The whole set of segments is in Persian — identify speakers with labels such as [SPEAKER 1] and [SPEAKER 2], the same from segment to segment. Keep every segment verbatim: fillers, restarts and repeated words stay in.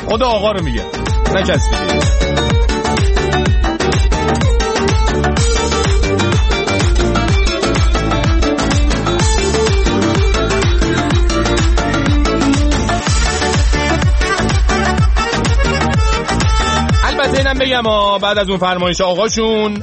[SPEAKER 1] خود آقا رو میگه، نه کسی دیگه. اینم بگم بعد از اون فرمایش آقاشون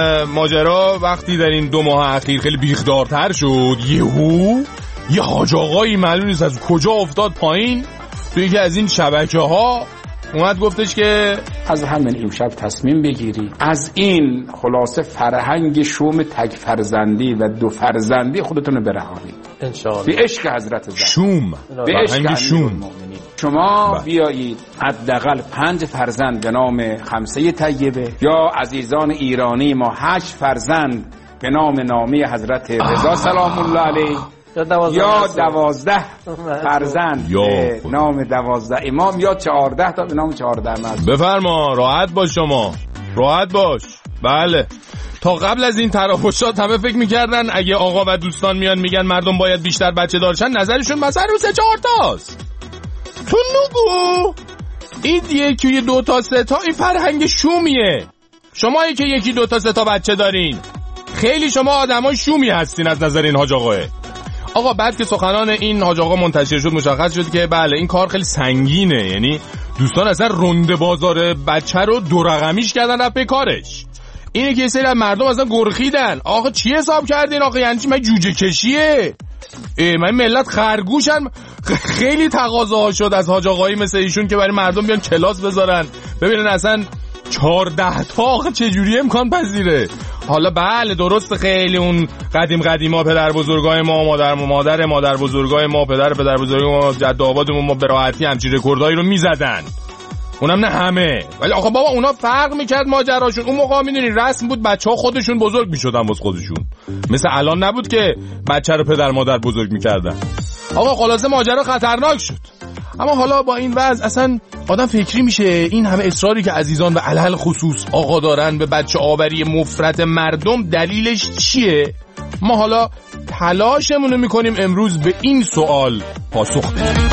[SPEAKER 1] ماجرا وقتی در این دو ماه اخیر خیلی بیخدارتر شد، یهو یه حاج آقایی معلوم نیست از کجا افتاد پایین توی یکی از این شبکه ها، اومد گفتش که
[SPEAKER 2] از همین امشب تصمیم بگیری از این خلاصه فرهنگ شوم تک فرزندی و دو فرزندی خودتون رو برهانید انشاءالله به عشق حضرت زهرا.
[SPEAKER 1] شوم
[SPEAKER 2] به عشق شوم شما با. بیایید حداقل پنج فرزند به نام خمسه طیبه، یا عزیزان ایرانی ما هشت فرزند به نام نامی حضرت رضا سلام الله علیه، یا دوازده, یا دوازده فرزند به نام دوازده امام، یا چهارده تا به نام چهارده مرد.
[SPEAKER 1] بفرما، راحت باش شما، راحت باش. بله، تا قبل از این تراوشات همه فکر میکردن اگه آقا و دوستان میان میگن مردم باید بیشتر بچه دارشن، نظرشون مثلا رو سه چهار تاست. تو نگو این یکی دو تا سه تا این فرهنگ شومیه. شمایی که یکی دو تا سه تا بچه دارین خیلی شما آدمای شومی هستین از نظر این حاج آقاه. آقا بعد که سخنان این حاج آقا منتشر شد مشخص شد که بله این کار خیلی سنگینه، یعنی دوستان اصلا رنده بازار بچه رو دو رقمیش کردن رفت به کارش. اینه که سری مردم اصلا گرخیدن. آقا چی حساب کردین آقا؟ یعنی چی؟ من جوجه کشیه؟ من ملت خرگوشن. خیلی تقاضاها شد از حاج آقایی مثل ایشون که برای مردم بیان کلاس بذارن ببینن اصلا چهارده تا چجوری امکان پذیره. حالا بله درست خیلی اون قدیم قدیما پدر بزرگای ما مادر مادر مادر بزرگای ما پدر پدر بزرگای ما جد آبادمون ما به راحتی همچین رکوردایی رو میزدن، اونم نه همه، ولی آقا بابا اونا فرق میکرد ماجراشون. اون موقع میدونی رسم بود بچه‌ها خودشون بزرگ میشدن واسه خودشون، مثل الان نبود که بچه رو پدر مادر بزرگ میکردن. آقا خلاصه ماجرا خطرناک شد. اما حالا با این وضع اصلا آدم فکری میشه این همه اصراری که عزیزان و علل خصوص آقا دارن به بچه آوری مفرط مردم دلیلش چیه؟ ما حالا تلاشمون رو میکنیم امروز به این سوال پاسخ بدیم.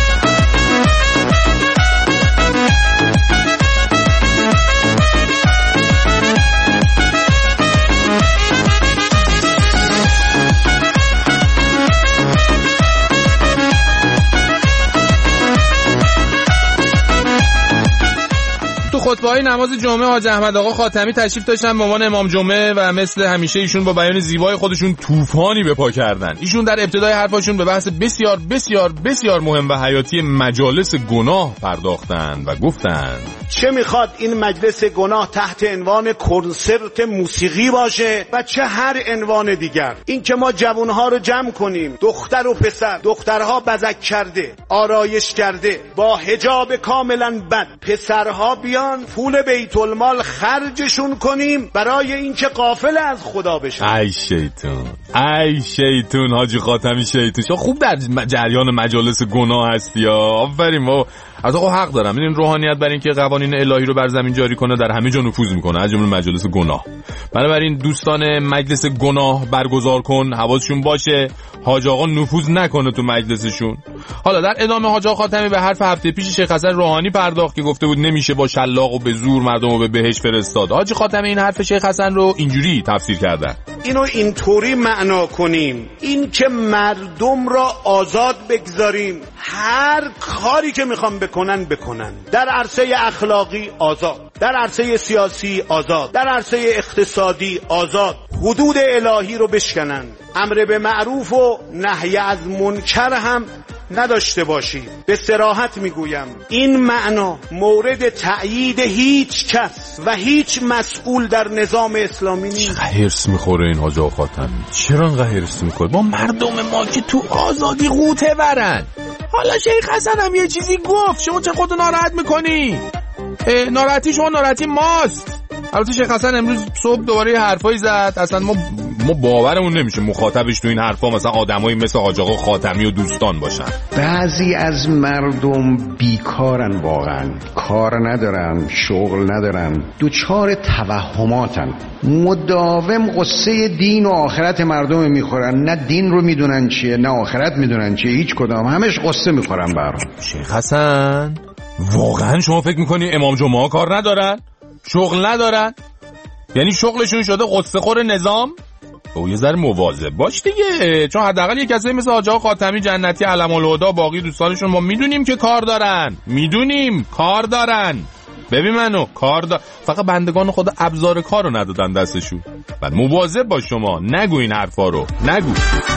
[SPEAKER 1] خطبه‌های نماز جمعه حاج احمد آقا خاتمی تشریف داشتن به عنوان امام جمعه و مثل همیشه ایشون با بیان زیبای خودشون طوفانی به پا کردن. ایشون در ابتدای حرفاشون به بحث بسیار بسیار بسیار مهم و حیاتی مجالس گناه پرداختن و گفتن
[SPEAKER 3] چه میخواد این مجلس گناه تحت عنوان کنسرت موسیقی باشه و چه هر عنوان دیگر. این که ما جوانها رو جمع کنیم، دختر و پسر، دخترها بزک کرده آرایش کرده با حجاب کاملا بد، پسرها بیان پول بیت المال خرجشون کنیم برای اینکه غافل از خدا بشن.
[SPEAKER 1] ای شیطون، ای شیطون حاجی خاتمی شیطون. شما خوب در جریان مجالس گناه هستی یا آفرین. ما از آقا حق دارم. این روحانیت برای اینکه قوانین الهی رو بر زمین جاری کنه در همه جا نفوذ میکنه، از جمله مجالس گناه. بنابراین دوستان مجلس گناه برگزار کن، حواسشون باشه حاج آقا نفوذ نکنه تو مجلسشون. حالا در ادامه حاج آقا خاتمی به حرف هفته پیش شیخ حسن روحانی پرداخت که گفته بود نمیشه با شلاق و به زور مردم رو به بهشت فرستاد. حاج خاتمی این حرف شیخ حسن رو اینجوری تفسیر کردن:
[SPEAKER 3] اینو اینطوری معنا کنیم، این که مردم را آزاد بگذاریم هر کاری که میخوام بکنن بکنن، در عرصه اخلاقی آزاد، در عرصه سیاسی آزاد، در عرصه اقتصادی آزاد، حدود الهی رو بشکنن، امر به معروف و نهی از منکر هم نداشته باشید. به صراحت میگویم این معنا مورد تأیید هیچ کس و هیچ مسئول در نظام اسلامی نیست.
[SPEAKER 1] چقدر هرس میخوره این حاج آقا خاتمی، چرا انقدر هرس میکنه؟ با مردم ما که تو آزادی قوطه برن. حالا شیخ حسن هم یه چیزی گفت، شما چه خودتو ناراحت میکنی؟ ناراحتی شما ناراحتی ماست. البته شیخ حسن امروز صبح دوباره حرفایی زد، اصلا ما ما باورمون نمیشه مخاطبش تو این حرفا مثلا آدمایی مثل حاج آقا خاتمی و دوستان باشن.
[SPEAKER 4] بعضی از مردم بیکارن، واقعا کار ندارن، شغل ندارن، دوچار توهماتن، مداوم قصه دین و آخرت مردم میخورن. نه دین رو میدونن چیه، نه آخرت میدونن چیه، هیچ کدام همش قصه میخورن برام.
[SPEAKER 1] شیخ حسن واقعا شما فکر میکنی امام جمعه کار ندارن؟ شغل ندارن؟ یعنی شغلشون شده قصه خور نظام؟ او یه ذره مواظب باش دیگه، چون حداقل یه کسی مثل حاج آقا خاتمی جنتی علم الهدی باقی دوستانشون ما میدونیم که کار دارن، میدونیم کار دارن. ببین منو کار دار، فقط بندگان خدا ابزار کارو ندادن دستشون. بعد مواظب باش شما، نگو این حرفا رو، نگو.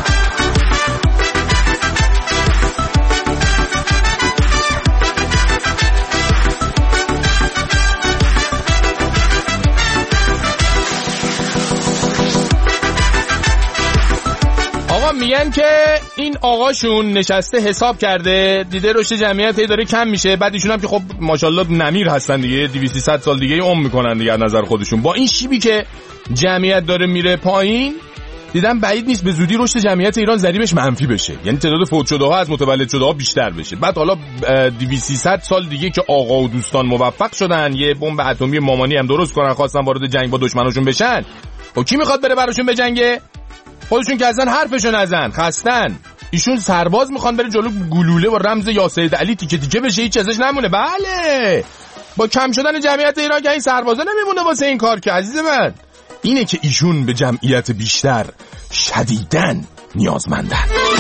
[SPEAKER 1] میگن که این آقاشون نشسته حساب کرده، دیده رشد جمعیت داره کم میشه، بعد ایشون هم که خب ماشاءالله نمیر هستن دیگه، دویست سیصد سال دیگه عمر میکنن دیگه نظر خودشون، با این شیبی که جمعیت داره میره پایین دیدن بعید نیست به زودی رشد جمعیت ایران ضریبش منفی بشه، یعنی تعداد فوت شده ها از متولد شده ها بیشتر بشه. بعد حالا دویست سیصد سال دیگه که آقا و دوستان موفق شدن یه بمب اتمی مامانی هم درست کنن، خواستن وارد جنگ با دشمناشون بشن، و کی میخواد بره براشون بجنگه؟ خودشون که ازن حرفشو نزن، خستن. ایشون سرباز میخوان بره جلو گلوله و رمز یا سید علی تیکه تیکه بشه، هیچ ازش نمونه. بله با کم شدن جمعیت ایران که این سربازا نمیمونه واسه این کار که عزیز من. اینه که ایشون به جمعیت بیشتر شدیداً نیازمندن.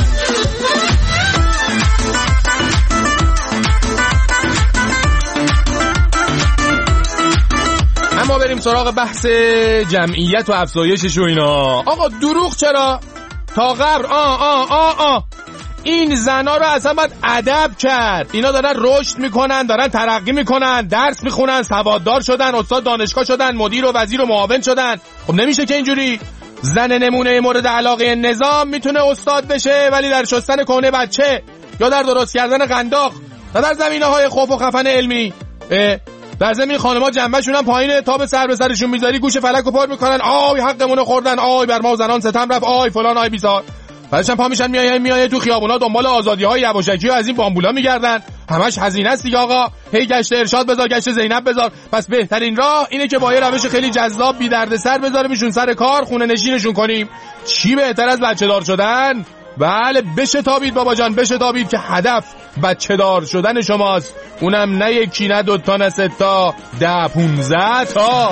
[SPEAKER 1] اما بریم سراغ بحث جمعیت و افزایشش و اینا. آقا دروغ چرا؟ تا قبر آ آ آ آ این زنا رو اصلا باید ادب کرد. اینا دارن رشد میکنن، دارن ترقی میکنن، درس میخونن، سواددار شدن، استاد دانشگاه شدن، مدیر و وزیر و معاون شدن. خب نمیشه که اینجوری. زن نمونه مورد علاقه نظام میتونه استاد بشه ولی در شستن کونه بچه یا در درست کردن قنداق، نه در زمینه‌های خوف و خفن علمی. در زمین خانم‌ها جنبه‌شون هم پایینه، تا به سر به سرشون میذاری گوش فلک و پر میکنن، آی حقمون خوردن، آی بر ما زنان ستم رفت، آی فلان، آی بیزار. بعدش هم پا میشن میایه میایه تو خیابونا دنبال آزادی‌های یواشکی و از این بامبولا میگردن. همش هزینه است دیگه آقا. هی گشت ارشاد بذار، گشت زینب بذار. پس بهترین راه اینه که با یه روش خیلی جذاب بی دردسر بذاریمشون سر کار، خونه نشینشون کنیم. چی بهتر از بچه‌دار شدن؟ بله بشه تابید بابا جان، بشه تابید که هدف بچه دار شدن شماست. اونم نه یکی نه دوتا نه سه تا، ده پونزه تا.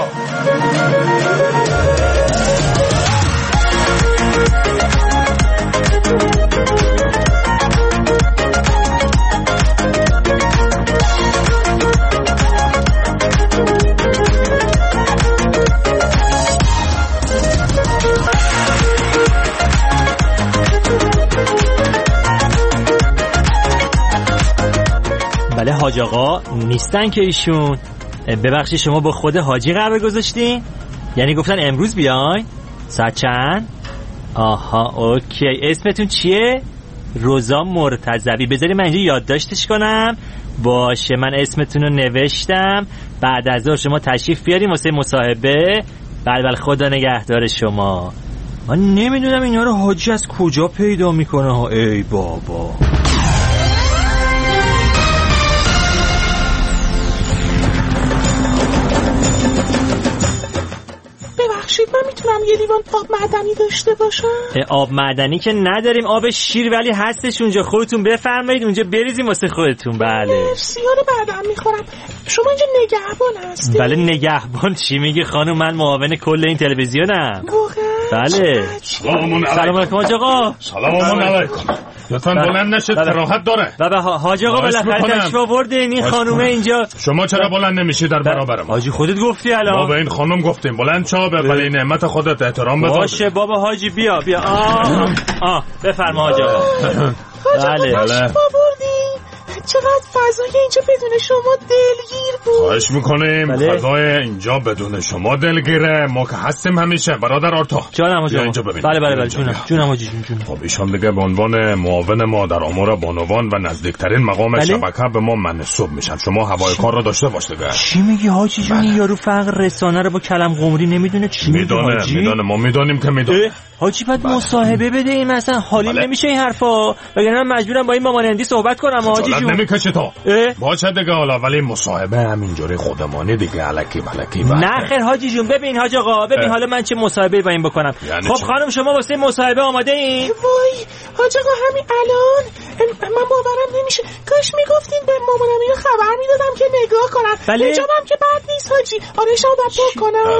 [SPEAKER 5] بله حاج آقا نیستن که ایشون. ببخشید شما با خود حاجی قرار گذاشتین؟ یعنی گفتن امروز بیاین؟ ساعت چند؟ آها اوکی. اسمتون چیه؟ روزا مرتضوی. بذاری من اینجا یادداشتش کنم. باشه من اسمتون رو نوشتم. بعد از ظهر شما تشریف بیاریم واسه مصاحبه. بله بله خدا نگهدار شما. من نمیدونم اینا رو حاجی از کجا پیدا میکنه ها. ای بابا
[SPEAKER 6] ببخشید من میتونم یه لیوان آب معدنی داشته باشم؟
[SPEAKER 5] آب معدنی که نداریم، آب شیر ولی هستش اونجا، خودتون بفرمایید اونجا بریزیم واسه خودتون. بله
[SPEAKER 6] مرسی، حالا بعدم میخورم. شما اینجا نگهبان هستی؟
[SPEAKER 5] بله نگهبان چی میگی خانم؟ من معاون کل این تلویزیونم.
[SPEAKER 6] واقعا؟
[SPEAKER 5] بله. سلام علیکم حاج آقا.
[SPEAKER 1] سلام علیکم. لطفاً بلند نشید، کراهت داره.
[SPEAKER 5] بابا حاج آقا بالاخره تشریف آوردین. این خانومه اینجا.
[SPEAKER 1] شما چرا بلند نمیشی در برابر ما؟
[SPEAKER 5] حاجی خودت گفتی الان.
[SPEAKER 1] ما به این خانم گفتیم بلند شو، به ولی نعمت خودت احترام بذار.
[SPEAKER 5] باشه بابا حاجی بیا بیا. آه آه بفرما حاج آقا.
[SPEAKER 6] بله بله. چقدر فضای اینجا بدون شما دلگیر بود.
[SPEAKER 1] خواهش میکنیم بله. فضای اینجا بدون شما دلگیره. ما که هستیم همیشه برادر آرتا.
[SPEAKER 5] جانم حاج آقا. بله بله بله جونم جونم حاجی جون جون.
[SPEAKER 1] خب ایشان دیگه به عنوان معاون ما در امور بانوان و نزدیکترین مقام بله؟ شبکه به ما منصوب میشن. شما هوای کار رو داشته باش دیگه.
[SPEAKER 5] چی میگی حاجی جون؟ بله. یارو فقر رسانه رو با کلم قمری نمیدونه چی
[SPEAKER 1] میدونه.
[SPEAKER 5] حاجی
[SPEAKER 1] میدونه ما میدونیم که میدونه.
[SPEAKER 5] حاجی بعد بله. مصاحبه بده این مثلا حالی بله. نمیشه این حرفا، وگرنه من مجبورم با این مامانندی صحبت کنم حاجی جون.
[SPEAKER 1] نمیکشه تو. باشه دیگه حالا ولی مصاحبه همینجوری خودمانی دیگه الکی ملکی.
[SPEAKER 5] نه خیر حاجی جون. ببین حاج آقا ببین حالا من چه مصاحبه با این بکنم. یعنی خب چه؟ خانم شما واسه مصاحبه آماده این؟
[SPEAKER 6] وای حاج آقا همین الان من باورم نمیشه. کاش میگفتین به مامانم اینو خبر میدادم که نگاه کنن.
[SPEAKER 5] بله.
[SPEAKER 6] حجابم که بد نیست حاجی. آره شما باید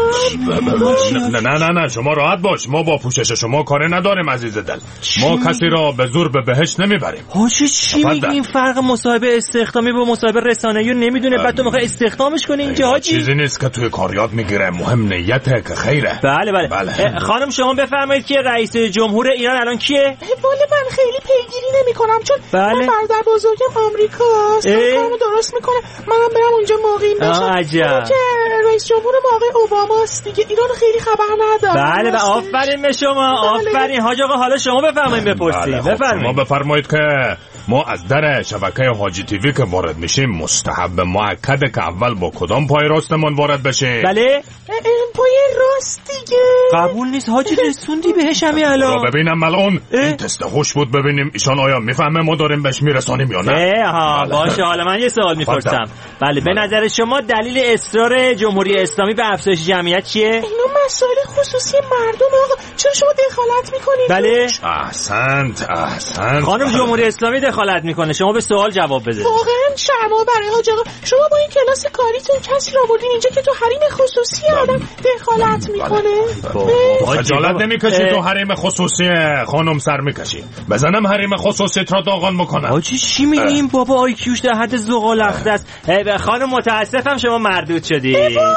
[SPEAKER 6] کنم.
[SPEAKER 1] نه نه نه نه شما راحت باش، ما با پوشش شما کاری نداریم عزیز دل. ما کسی را به زور به بهشت نمیبریم.
[SPEAKER 5] حاجی چی میگی؟ این فرق مصاحبه استخدامی با مصاحبه رسانه‌ای رو نمیدونه، بعد تو میخوای استخدامش کنی اینجا حاجی؟
[SPEAKER 1] چیزی نیست که توی کار یاد میگیره، مهم نیته که خیره.
[SPEAKER 5] بله بله, بله. خانم شما بفرمایید که رئیس جمهور ایران الان کیه؟
[SPEAKER 6] والا من خیلی پیگیری نمیکنم چون
[SPEAKER 5] بله.
[SPEAKER 6] من برادر بزرگم آمریکاست. کارمو درست میکنه. منم برم اونجا مقیم بشم.
[SPEAKER 5] عجب.
[SPEAKER 6] که رئیس جمهور آقای اوباماست دیگه. ایران خیلی خبر نداره.
[SPEAKER 5] بله و آفرین به شما. آفرین حاج آقا. حالا شما بفرمایید بپرسید.
[SPEAKER 1] بله.
[SPEAKER 5] بفرمایید.
[SPEAKER 1] شما بفرمایید که ما از در شبکه حاجی تیوی که وارد میشیم مستحب مؤکده که اول با کدام پای راستمون وارد بشیم؟
[SPEAKER 5] بله
[SPEAKER 6] پای راست دیگه.
[SPEAKER 5] قبول نیست حاجی، رسوندی بهش همین الان.
[SPEAKER 1] رو ببینم ملعون این تست هوش بود، ببینیم ایشان آیا میفهمه ما داریم بهش میرسانیم یا نه.
[SPEAKER 5] ها باشه. حالا من یه سوال میپرسم. بله به نظر شما دلیل اصرار جمهوری اسلامی به افزایش جمعیت چیه؟
[SPEAKER 6] اینا مسائل خصوصی مردم آقا، چرا شما دخالت میکنید؟
[SPEAKER 5] بله
[SPEAKER 1] احسنت احسنت.
[SPEAKER 5] خانم جمهوری اسلامی دخالت میکنه، شما به سوال جواب بده.
[SPEAKER 6] واقعا شرما برای حاج آقا. شما با این کلاس کاریتون کسی را آوردین اینجا که تو حریم خصوصی آدم دخالت میکنه؟
[SPEAKER 1] خجالت نمیکشی تو حریم خصوصی خانم سر میکشی؟ بزنم حریم خصوصی را داغان میکنم.
[SPEAKER 5] حاجی چی میگی؟ این بابا آی کیوش در حد زغالخته است. خانم متاسفم شما مردود شدی.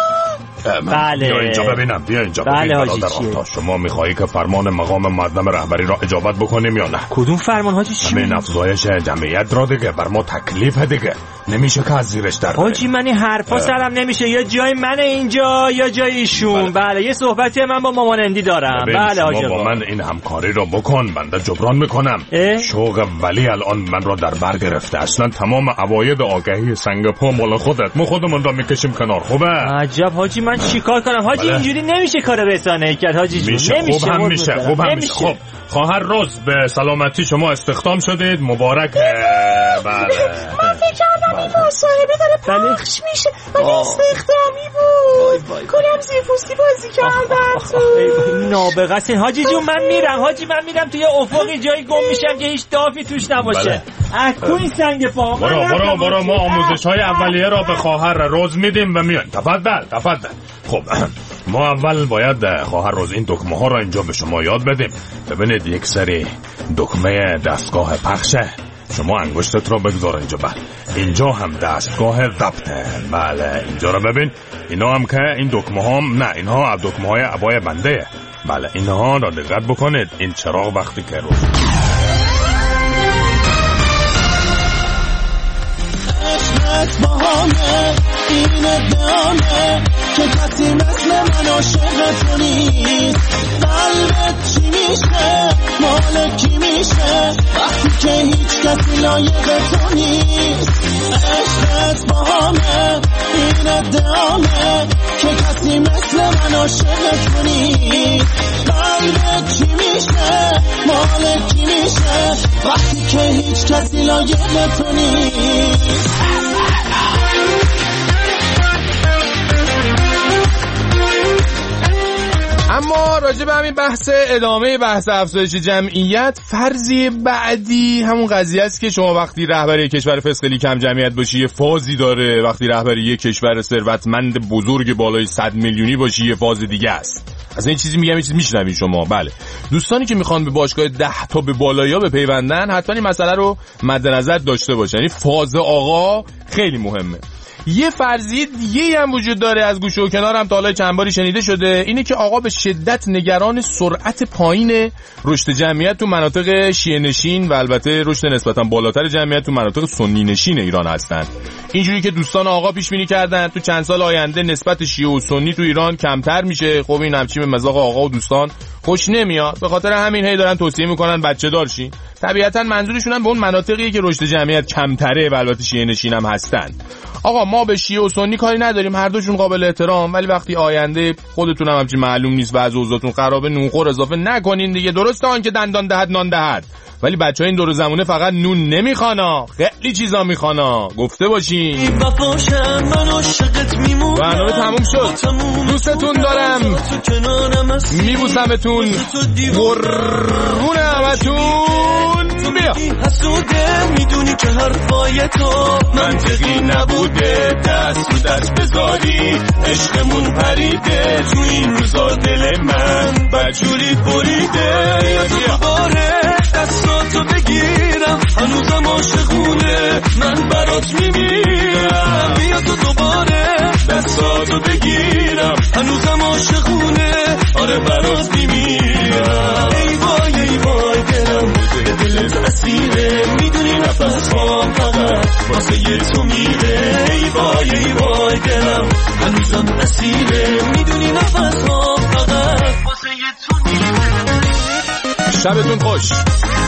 [SPEAKER 5] بله
[SPEAKER 1] بیا اینجا ببینم، بیا اینجا
[SPEAKER 5] بله
[SPEAKER 1] ببین برادر. شما میخوایی که فرمان مقام مردم رهبری را اجابت بکنیم یا نه؟
[SPEAKER 5] کدوم فرمان حاجی؟ چی
[SPEAKER 1] همین افزایش جمعیت را دیگه بر ما تکلیف دیگه نمیشه که از زیرش در
[SPEAKER 5] حاجی من این حرفا سرم نمیشه، یا جای من اینجا یا جای ایشون. بله, بله. یه صحبتی من با مامان اندی دارم. بله حاجی
[SPEAKER 1] با من این همکاری را بکن، بنده جبران میکنم. شوق ولی الان من را در بر گرفته، اصلا تمام عواید آگهی سنگ پا مال خودت، ما خودمون را میکشیم کنار. خوبه؟
[SPEAKER 5] عجب حاجی من چیکار کنم حاجی؟ بله. اینجوری نمیشه کار رسانه‌ای کرد حاجی جون.
[SPEAKER 1] میشه.
[SPEAKER 5] نمیشه.
[SPEAKER 1] خوب هم میشه. خوب هم میشه. خب خواهر روز به سلامتی شما استخدام شدید، مبارک.
[SPEAKER 6] بله من فکر کردم این مصاحبه داره پخش میشه ولی استخدامی بود. کلم زیرپوستی بازی کردن تو.
[SPEAKER 5] نابغه‌سین حاجی جون. من میرم حاجی، من میرم توی افقی جایی گم میشم که هیچ دافی توش نباشه. اکو این سنگ پا.
[SPEAKER 1] برو برو برو ما آموزش‌های اولیه را به خواهر روز میدیم و میایم. تفضل تفضل. خب ما اول باید خواهر روز این دکمه ها را اینجا به شما یاد بدیم. ببینید یک سری دکمه دستگاه پخشه، شما انگشتت را بگذار اینجا. بله اینجا هم دستگاه ضبطه. بله اینجا را ببین، اینا هم که این دکمه ها هم نه، اینها دکمه های عبای بنده. بله اینها را دقت بکنید. این چراغ وقتی که روز
[SPEAKER 7] این ادعامه که کسی مثل من عاشق تو نیست. قلبت چی میشه؟ مال کی میشه وقتی که هیچ کسی لایق تو نیست؟ عشقت با همه این ادعامه که کسی مثل من عاشق تو نیست. قلبت چی میشه؟ مال کی میشه وقتی که هیچ کسی لایق تو نیست؟
[SPEAKER 1] اما راجع به همین بحث ادامه بحث افزایش جمعیت، فرضیه بعدی همون قضیه است که شما وقتی رهبری کشور فسقلی کم جمعیت باشی یه فازی داره، وقتی رهبری یک کشور ثروتمند بزرگ بالای صد میلیونی باشی یه فاز دیگه است. از این چیزی میگم، این چیز میشنوین شما. بله دوستانی که میخوان به باشگاه ده تا به بالایا بپیوندن حتما این مسئله رو مد نظر داشته باشن. یعنی فاز آقا خیلی مهمه. یه فرضیه دیگه هم وجود داره، از گوشه و کنار هم تا حالا چند باری شنیده شده، اینه که آقا به شدت نگران سرعت پایین رشد جمعیت تو مناطق شیعه نشین و البته رشد نسبتا بالاتر جمعیت تو مناطق سنی نشین ایران هستن. اینجوری که دوستان آقا پیش بینی کردن تو چند سال آینده نسبت شیعه و سنی تو ایران کمتر میشه. خب این همچین به مذاق آقا و دوستان خوش نمیاد، به خاطر همین هی دارن توصیه میکنن بچه دار شین. طبیعتا منظورشون هم به اون مناطقیه که رشد جمعیت کمتره و البته شیعه نشین هم هستن. آقا ما به شیعه و سنی کاری نداریم، هر دوشون قابل احترام، ولی وقتی آینده خودتون هم همچین معلوم نیست و از اوضاعتون خرابه نونخور اضافه نکنین دیگه. درسته آن که دندان دهد نان دهد، ولی بچه ها این دور زمونه فقط نون نمیخوانا، خیلی چیزا میخوانا، گفته باشین. برنامه تموم شد، دوستتون دارم، میبوسمتون، قربون همتون. بیا
[SPEAKER 7] حسوده میدونی که حرفای تو منطقی نبوده، دست رو دست بذاری عشقمون پریده تو این روزا، دل من بجوری بریده. یا دوباره دستاتو بگیرم هنوزم عاشقونه من برات میمیرم، بیا تو دوباره دستاتو بگیرم هنوزم عاشقونه آره برات میمیرم. ای وای ای وای دلم بوده دلت اسیره، میدونی نفس هام فقط واسه یه تو میره. ای وای ای وای دلم هنوزم اسیره، میدونی نفس هام فقط واسه یه تو میره.
[SPEAKER 1] شبتون خوش.